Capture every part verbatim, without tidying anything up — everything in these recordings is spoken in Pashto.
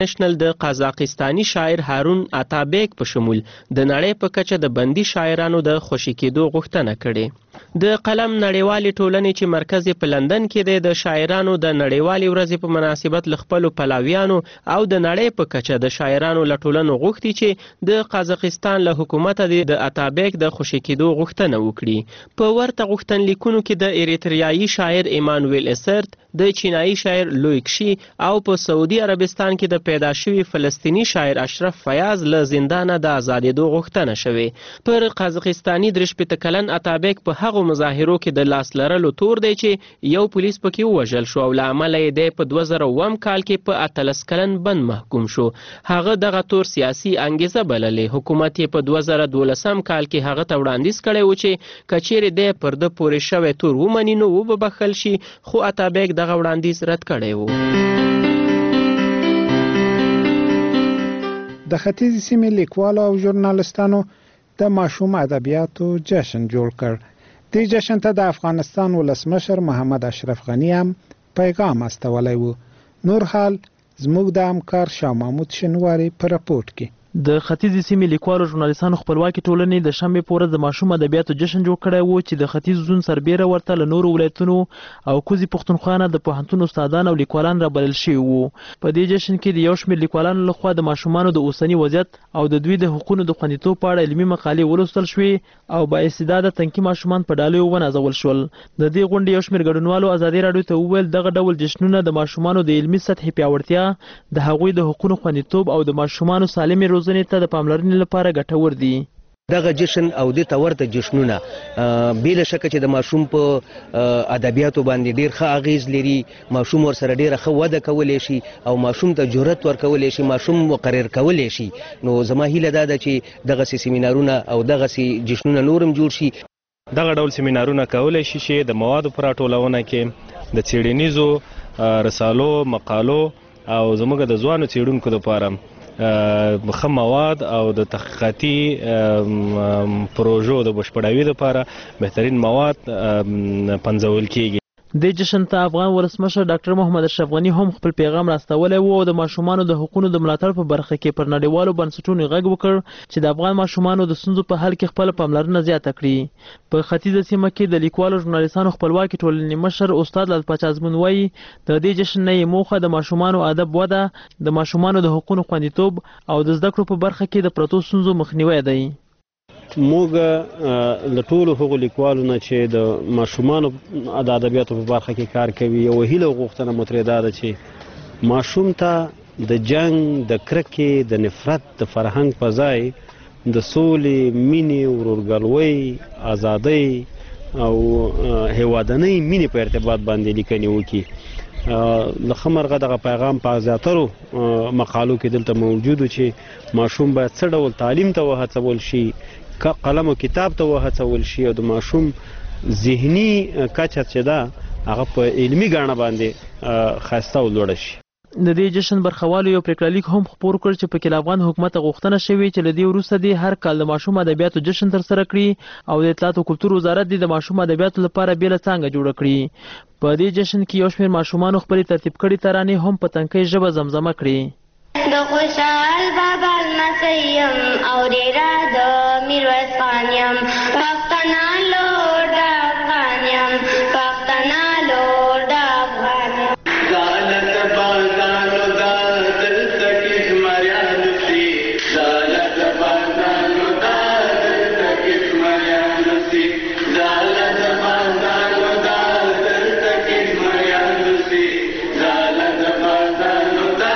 نشنل د قزاقستاني شاعر هارون اتابیک په شمول د نړۍ په کچه د بندي شاعرانو د خوشي کېدو غوښتنه کړې. د قلم نړیوالې ټولنې چې مرکز په لندن کې دی د شاعرانو د نړیوالې ورځې په مناسبت له خپلو پلاویانو او د نړۍ په کچه د شاعرانو له ټولنو غوښتي چې د قزاقستان له حکومته د اتابیک د خوشي کېدو غوښتنه وکړي. په ورته غوښتنلیکونو کې د ایریتریایي شاعر ایمانویل اسرت، د چینایي شاعر لویکشي او په سعودي عربستان کې د پیدا شوي فلسطینی شاعر اشرف فیاض له زندانه د ازادېدو غوښتنه شوې. پر قزاقستاني درې شپېته کلن اتابیک په هغو مظاهرو کې د لاس لرلو تور دی چې یو پولیس پکې ووژل شو او له امله یې دی په دوه زره اووم کال کې په اتلس کلن بند محکوم شو. هغه دغه تور سیاسي انګیزه بللې. حکومت یې په دوه زره دولسم کال کې هغه ته وړاندیز کړی و چې که چیرې دی پر ده پورې شوی تور ومني نو وببخښل شي، خو اتابیک دغه وړاندیز رد کړی و. د ختیځې سیمې لیکوالو او ژورنالستانو د ماشوم ادبیاتو جشن جوړ کړ. دې جشن ته د افغانستان ولسمشر محمد اشرف غني هم پیغام استولی و. نور حال زموږ د همکار شاه محمود شنواري په راپورټ کې. د ختیځې سیمې لیکوالو ژورنالستانو خپلواکي ټولنې د شنبې په ورځ د ماشوم ادبیاتو جشن جوړ کړی و چې د ختیځ زون سربیره ورته له نورو ولایتونو او کوزي پښتونخوا نه د پوهنتون استادان او لیکوالان رابلل شوي وو. په دې جشن کې د یو شمېر لیکوالانو لخوا د ماشومانو د اوسني وضعیت او د دوی د حقونو د خوندیتوب په اړه علمي مقالې ولوستل شوې او بااستعداده تنکي ماشومان په ډالیو ونازول شول. د دې غونډې یو شمېر ګډونوالو ازادي راډیو ته وویل دغه ډول جشنونه د ماشومانو د علمي سطحې پیاوړتیا، د هغوی د حقونو خوندیتوب او د ماشومانو سالمې روزنې ته د پاملرنې لپاره ګټور دي. دغه جشن او د تورته جشنونه بلا شک چې د ماشوم په ادبیاتو باندې ډیر ښه اغیز لري. ماشوم ور سره ډیره ښه وده کولی شي او ماشوم ته جرأت ورکولی شي، ماشوم مقرر کولی شي. نو زما هیله دا ده چې دغه سیمینارونه او دغه جشنونه نورم جوړ شي. دغه ډول سیمینارونه کولی شي چې د موادو په راټولونه کې د څیړنیزو رسالو، مقالو او زموږ د ځوانو څیړونکو لپاره ښه مواد او د تحقیقاتي پروژو د بشپړاوي لپاره بهترین مواد پنځول کیږي. دې جشن ته افغان ولسمشر ډاکټر محمد اشرف غني هم خپل پیغام راستولی و او د ماشومانو د حقونو د ملاتړ په برخه کې پر نړیوالو بنسټونو غږ وکړ چې د افغان ماشومانو د ستونزو په حل کې خپله پاملرنه زیاته کړي. په ختیځه سیمه کې د لیکوالو ژورنالستانو خپلواکي ټولنې مشر استاد لال پاچا ازمون وایي د دې جشن نه یې موخه د ماشومانو ادب وده، د ماشومانو د حقونو خوندیتوب او د زده کړو په برخه کې د پرتو ستونزو مخنیوی دی. موږ له ټولو هغو لیکوالو نه چې د ماشومانو د ادبیاتو په برخه کې کار کوي یوه هیله او غوښتنه مو ترې دا ده چې ماشوم ته د جنګ، د کرکې، د نفرت د فرهنګ په ځای د سولې، مینې، ورورګلوۍ، ازادۍ او هیوادنۍ مینې په ارتباط باندې لیکنې وکړي. له ښه مرغه دغه پیغام په زیاترو مقالو کې دلته موجود و چې ماشوم باید څه ډول تعلیم ته وهڅول شي، قلم او کتاب ته وهڅول شي او د ماشوم ذهني کچه چې ده هغه په علمي ګاڼه باندې ښایسته او لوړه شي. د دې جشن برخوالو یو پریکړه لیک هم خپور کړ چې پکې له افغان حکومت غوښتنه شوې چې له دې وروسته دې هر کال د ماشوم ادبیاتو جشن ترسره کړي او د اطلاعات او کلتور وزارت دې د ماشوم ادبیاتو لپاره بېله څانګه جوړه کړي. په دې جشن کې یو شمېر ماشومانو خپلې ترتیب کړي ترانې هم په تنکۍ ژبه زمزمه کړي. د خوشحال بابا لمسی یم اورېره د میرویس خان یم، پښتنه لور د افغان یم، پښتنه لور د افغان یم. زالت بازانو دا دلته کې زمریانو سي، زالت بازانو دا دلته کې زمریانو سي، زالت بازانو دا دلته کې زمریانو سي، زالت بازانو دا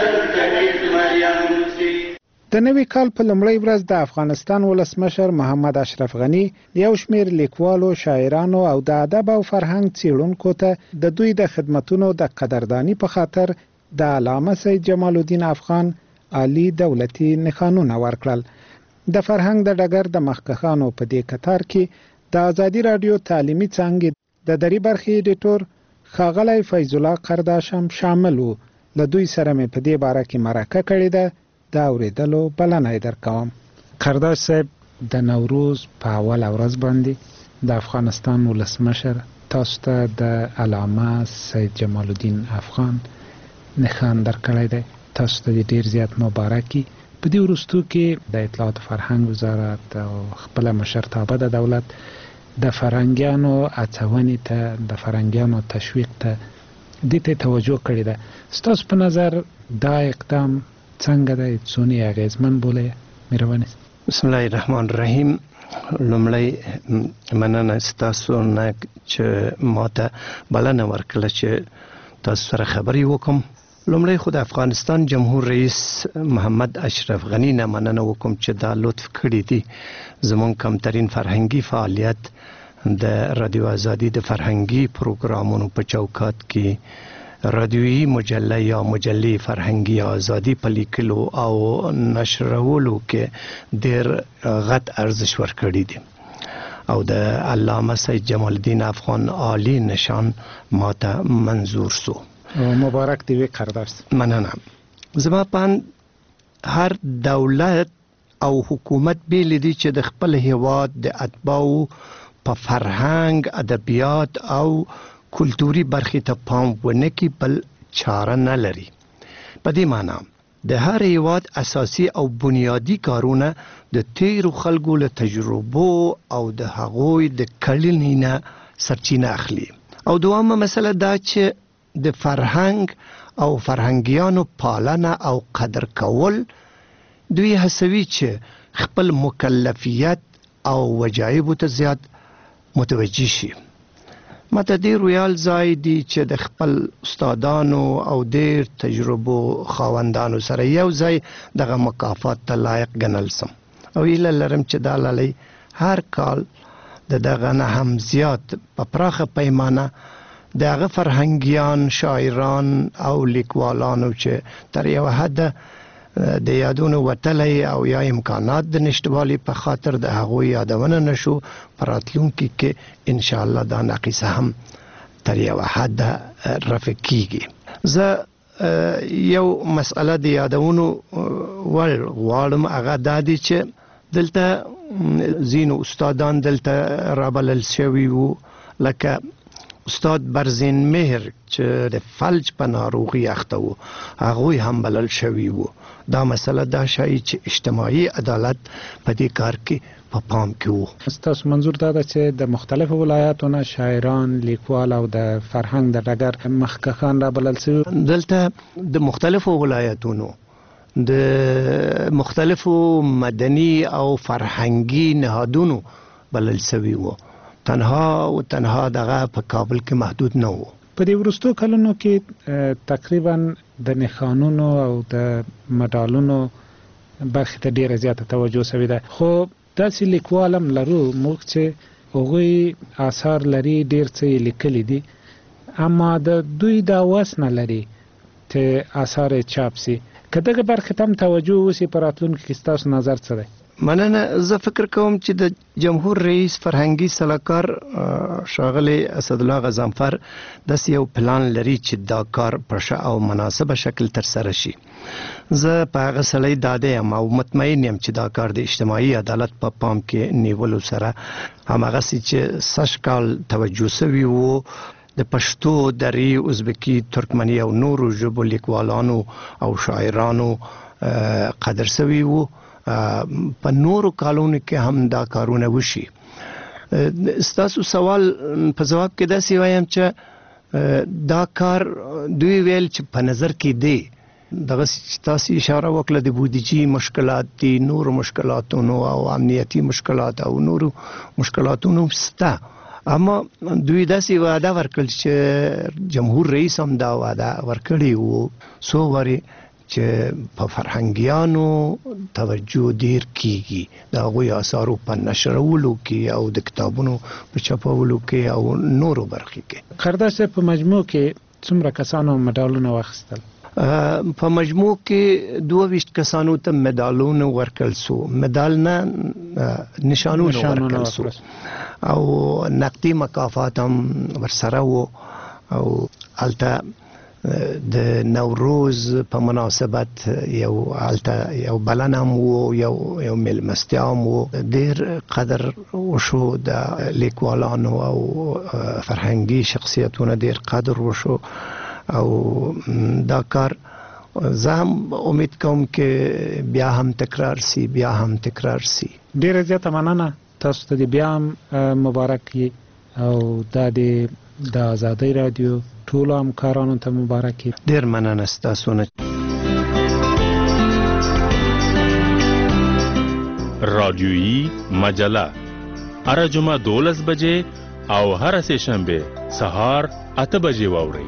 د نوي کال په لومړۍ ورځ د افغانستان ولسمشر محمد اشرف غني یو شمېر لیکوالو، شاعرانو او د ادب او فرهنګ څیړونکو ته د دوی د خدمتونو د قدرداني په خاطر د علامه سید جمال الدین افغان عالی دولتي نښانونه ورکړل. د فرهنګ د ډګر د مخکښانو په دې کتار کې د ازادي راډیو تعلیمي څانګې د دري برخې ایډیټور ښاغلی فیض الله قرداش هم شامل و. له دوی سره مې په دې باره کې مرکه کړې ده، د اورېدلو بلنه یې درکوم. قرداش صاحب، د نوروز په اوله ورځ باندې د افغانستان ولسمشر تاسو ته د علامه سید جمال الدین افغان نښان درکړی دی. تاسو ته ډیر زیات مبارکي. په دې وروستو کې د اطلاعات او فرهنګ وزارت او خپل مشرتابه د دولت د فرهنګیانو اڅونې ته د فرهنګیانو تشویق ته دې ته توجه کړې ده. ستاسو په نظر دا اقدام څنګه دی، څونه اغیزمن بوله مهرباني؟ بسم الله الرحمن الرحیم. لومړی مننه ستاسو نه چې ماته بلنه ورکړه چې تاسو سره خبرې وکم. لومړی خو د افغانستان جمهور رئیس محمد اشرف غنی نه مننه وکم چې دا لطف کړی دی زمون کمترین فرهنګي فعالیت د رادیو ازادي د فرهنګي پروګرامونو په چوکات کې رادیویي مجله یا مجلې فرهنګي ازادي په لیکلو او نشرولو کې ډېر غټ ارزښت ورکړی دی او د علامه سید جمال الدین افغان عالی نشان ماته منظور سو. مبارک دی وی قرارداد. مننه. زما پان هر دولت او حکومت بیل دي چې د خپل هیواد د اتباعو په فرهنګ، ادبیات او کلتوري برخې ته پام ونه کړي بل چاره نه لري. په دې معنی د هر هیواد اساسي او بنیادی کارونه د تیرو خلکو له تجربو او د هغوی د کړنې نه سرچینه اخلي. او دوامه مسله دا چې د فرهنګ او فرهنګیانو پالنه او قدر کول دوی هڅوي چې خپل مکلفیت او وجایب ته زیات متوجه شي. ماته ډېر ویال ځای دی چې د خپل استادانو او ډېر تجربو خاوندانو سره یو ځای دغه مکافات ته لایق ګڼل سم او هیله لرم چې دا لالی هر کال د دغه نه هم زیات په پراخه پیمانه د هغه فرهنګیان، شاعران او لیکوالانو چې تر یوه حده د یادونو وتلی او یا امکانات د نشتوالي په خاطر د هغوی یادونه نشو، په راتلونکي کې انشاءالله دا ناقصه هم تر یوه حده رفع کیږي. زه یو مسئله د یادونو ول غواړم، هغه دا دی چې دلته ځینو استادان دلته رابلل شوي وو، لکه استاد برزین مهر چې د فلج په ناروغي اخته وو، هغوی هم بلل شوي وو. دا مسله دا ښایي چې اجتماعي عدالت په دې کار کې په پام کې وو. ستاسو منظور دا ده چې د مختلفو ولایاتو نه شاعران، لیکوال او د فرهنګ د ډګر مخکښان رابلل شوي؟ دلته د مختلفو ولایتونو د مختلفو مدني او فرهنګي نهادونو بلل شوي وو. تنها او تنها دغه په کابل کې محدود نه وو. په دې وروستو کلونو کې تقریبا د نښانونو او د مډالونو برخې ته ډیره زیاته توجه شوې ده، خو داسې لیکوال هم لرو موږ چې هغوی آثار لري، ډیر څه یې لیکلي دي، اما د دوی دا وس نه لري چې آثار یې چاپ سي. که دغه برخې ته هم توجه وسي په راتلونکي کې ستاسو نظر څه دی؟ مننه. زه فکر کوم چې د جمهور رئیس فرهنګي سلاکار ښاغلی اسدالله غضنفر داسې یو پلان لري چې دا کار په ښه او مناسبه شکل ترسره شي. زه په هغه سړی ډاډه یم او مطمئن یم چې دا کار د اجتماعي عدالت په پام کې نیولو سره هماغسې چې سږ کال توجه سوي وو د پښتو، دري، ازبکي، ترکمني او نورو ژبو لیکوالانو او شاعرانو قدر سوي وو، په نورو کالونو کې هم دا کارونه وشي. ستاسو سوال په جواب کې داسې وایم چې دا کار دوی ویل چې په نظر کې دی. دغه تاسو اشاره وکړه د بودیجې مشکلات دي، نورو مشکلاتونو او امنیتي مشکلات او نورو مشکلاتونو شته، اما دوی داسې وعده ورکړل چې جمهور رئیس هم دا وعده ورکړی وو څو وارې چې په فرهنګیانو توجه ډیر کیږي، د هغوی آثارو په نشرولو کې او د کتابونو په چاپولو کې او نورو برخې کې. قرارداد صاحب په مجموع کې څومره کسانو مډالونه واخیستل؟ په مجموع کې دوه ویشت کسانو ته مډالونه ورکړل سو، مډال نه نشانونه ورکړل سو او نقدي مکافات هم ورسره وو. او هلته د نوروز په مناسبت یو هلته یو بلنه هم وو، یو یو میلمستیا هم وو. ډېر قدر وشو د لیکوالانو او فرهنګي شخصیتونو، ډېر قدر وشو او دا کار زه هم امید کوم چې بیا هم تکرار سي بیا هم تکرار سي. ډیره زیاته مننه، تاسو ته بیا هم مبارک وي او دا د د آزادۍ رادیو ټولو همکارانو ته مبارک وي. ډیر مننه ستاسو نه. رادیویی مجله هر جمعه دولس بجې او هر سه شنبه سهار اته بجې واورئ.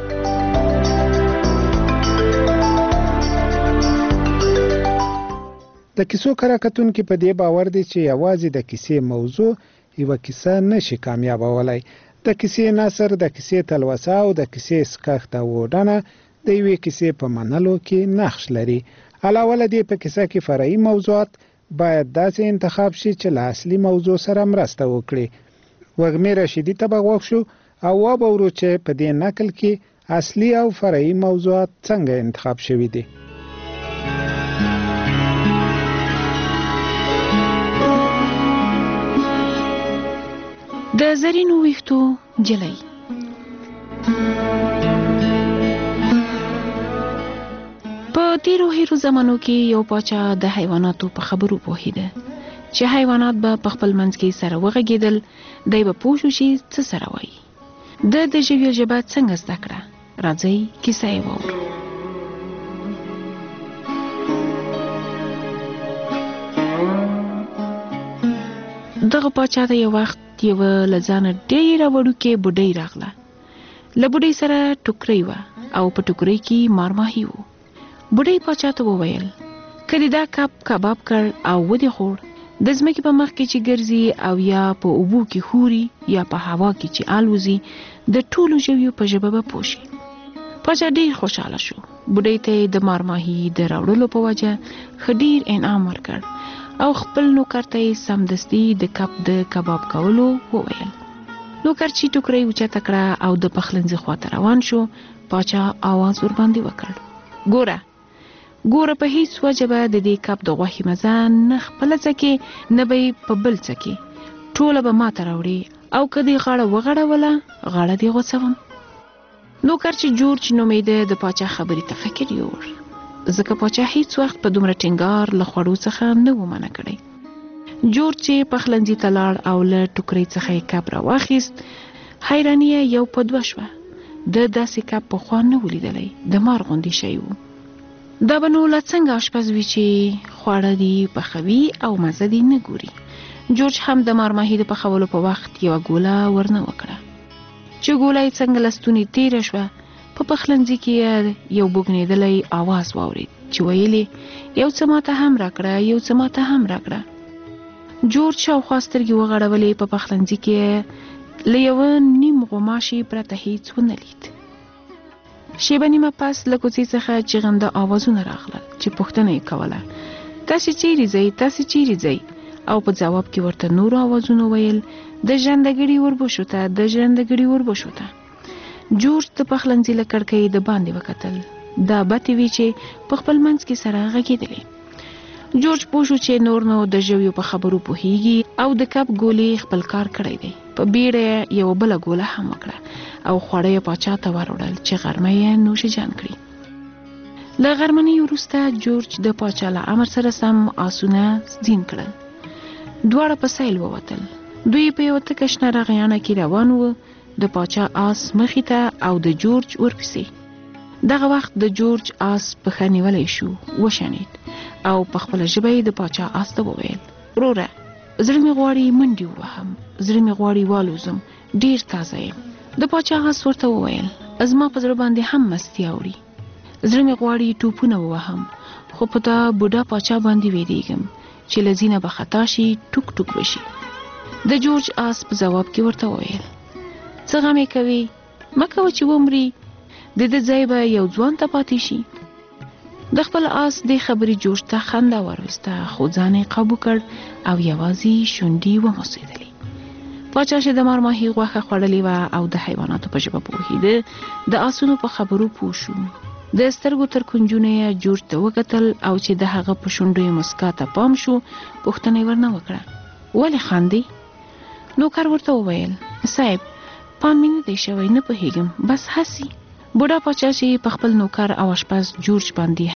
د کیسو کره کتونکي په دې باور دي چې یوازې د کیسې موضوع یوه کیسه نشي کامیابولی. د کیسې نثر، د کیسې تلوسه او د کیسې سکښت او وډنه د یوې کیسې په منلو کې نقش لري. علاوه له دې په کیسه کې فرعي موضوعات باید داسې انتخاب شي چې له اصلي موضوع سره مرسته وکړي. وږمې رشیدي ته به غوږ شو او وبورو چې په دې نقل کې اصلي او فرعي موضوعات څنګه انتخاب شوي دي. د زرینو ویښتو جلۍ. په تیرو هیرو زمانو کې یو پاچا د حیواناتو په خبرو پوهیده چې حیوانات به په خپل منځ کې سره وغږیدل. دی به پوه شو چې څه سره وایي. د د ژویو ژبه څنګه زده کړه؟ راځئ کیسه یې واورو. دغه پاچا ته یو وخت یوه له ځانه ډېره وړوکې بوډۍ راغله. له بوډۍ سره ټوکرۍ وه او په ټوکرۍ کې مارماهي و. بوډۍ پاچا ته وویل که دې دا کب کباب کړ او ودې خوړ، د ځمکې په مخ کې چې ګرځي او یا په اوبو کې خوري یا په هوا کې چې الوزي، د ټولو ژویو په ژبه به پوه شي. پاچا ډېر خوشحاله شو. بوډۍ ته یې د مارماهي د راوړلو په وجه ښه ډېر انعام ورکړ او خپل نوکر ته یې سمدستي د کب د کباب کولو وویل. نوکر چې ټوکرۍ اوچته کړه او د پخلنځي خواته روان شو، پاچا آواز ورباندې وکړ: ګوره ګوره په هیڅ وجه به د دې کب د غوښې مزه نه خپله څکې نه به یې په بل څکې، ټوله به ماته راوړي او که دې غاړه وغړوله غاړه دې غوڅوم. نوکر چې جورج نومېده د پاچا خبرې ته فکر یوړ، ځکه پاچا هیڅ وخت په دومره ټینګار له خوړو څخه نه و منع کړی. جورج چې پخلنځي ته لاړ او له ټوکرۍ څخه یې کب راواخیست، حیراني یې یو په دوه شوه. د داسې کب پخوا نه و لیدلی، د مار غوندې شی و. دا به نو لا څنګه اشپز وي چې خواړه دي پخوي او مزه دي نه ګوري. جورج هم د مارماهي د پخولو په وخت یوه ګوله ورنه وکړه. چې ګوله یې څنګه له ستونې تېره شوه، په پخلنځي کې یو بوږنېدلی آواز واورېد چې ویلې یو څه ماته هم راکړه، یو څه ماته هم راکړه. جورج شاوخوا سترګې وغړولې، په پخلنځي کې له یوه نیم غوماشي پرته هیڅ ونه لید. شیبه نیمه پس له کوڅې څخه چغنده آوازونه راغلل چې پوښتنه یې کوله: تاسې چیرې ځئ؟ تاسې چیرې ځئ؟ او په ځواب کې ورته نورو آوازونو ویل: د ژرندګړي وربشو ته، د ژرندګړي وربشو ته. جورج د پخلنځي له کړکۍ د باندې وکتل. دا بتې وې چې په خپل منځ کې سره غږېدلې. جورج پوه شو چې نور نو د ژویو په خبرو پوهیږي او د کب ګولې خپل کار کړی دی. په بیړه یو بله ګوله هم وکړه او خواړه یې پاچا ته وروړل چې غرمه یې نوش جان کړي. له غرمنۍ وروسته جورج د پاچا له امر سره سم آسونه زین کړل. دواړه په سیل ووتل. دوی په یوه تکه شنه رغیانه کې روان وو. د پاچا آس مخې ته او د جورج ورپسې. دغه وخت د جورج آس پښه نیولی شو، وشنید او په خپله ژبه یې د پاچا آس ته وویل: وروره، زړه مې غواړي منډې ووهم، زړه مې غواړي والوزم، ډېر تازه یم. د پاچا آس ورته وویل: زما په زړه باندې هم مستي اوړي، زړه مې غواړي ټوپونه ووهم، خو په تا بوډا پاچا باندې ویریږم چې له ځینه به خطا شي، ټوک ټوک بشي. د جورج آس په ځواب کې ورته وویل: څه غم یې کوي؟ مه کوه چې ومري، د ده ځای به یو ځوان ته پاتې شي. د خپل آس دې خبرې جورج ته خندا وروسته، خو ځان یې قابو کړ او یوازې شونډې وموسېدلې. پاچا چې د مارماهي غوښه خوړلې وه او د حیواناتو په ژبه پوهېده، د آسونو په خبرو پوه شو. د سترګو تر کنجونه یې جورج ته وکتل او چې د هغه په شونډو یې مسکا ته پام شو، پوښتنه یې ورنه وکړه: ولې خاندې؟ نوکر ورته وویل: صاحب، پام مې نه دی شوی، نه پوهېږم، بس هسې. بوډا پاچا چې په خپل نوکر او اشپز جورج باندې